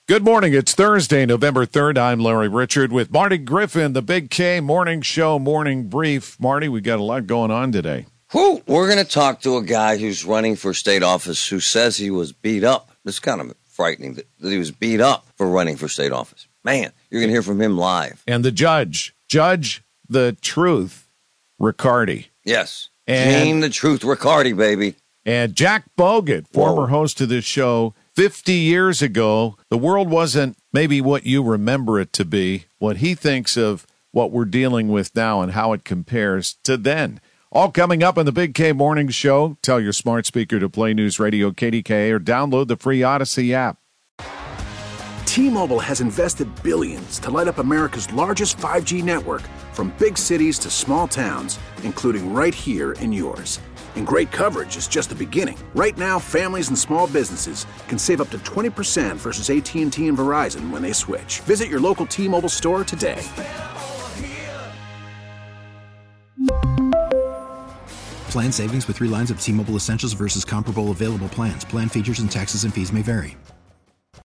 Good morning. It's Thursday, November 3rd. I'm Larry Richard with Marty Griffin, the Big K Morning Show Morning Brief. Marty, we got a lot going on today. We're going to talk to a guy who's running for state office who says he was beat up. It's kind of frightening that he was beat up for running for state office. Man, you're going to hear from him live. And the Judge the Truth Riccardi. Yes. Gene the Truth Riccardi, baby. And Jack Bogut, former host of this show. 50 years ago, the world wasn't maybe what you remember it to be, what he thinks of what we're dealing with now and how it compares to then. All coming up on the Big K Morning Show. Tell your smart speaker to play News Radio KDKA or download the free Odyssey app. T-Mobile has invested billions to light up America's largest 5G network, from big cities to small towns, including right here in yours. And great coverage is just the beginning. Right now, families and small businesses can save up to 20% versus AT&T and Verizon when they switch. Visit your local T-Mobile store today. Plan savings with 3 lines of T-Mobile Essentials versus comparable available plans. Plan features and taxes and fees may vary.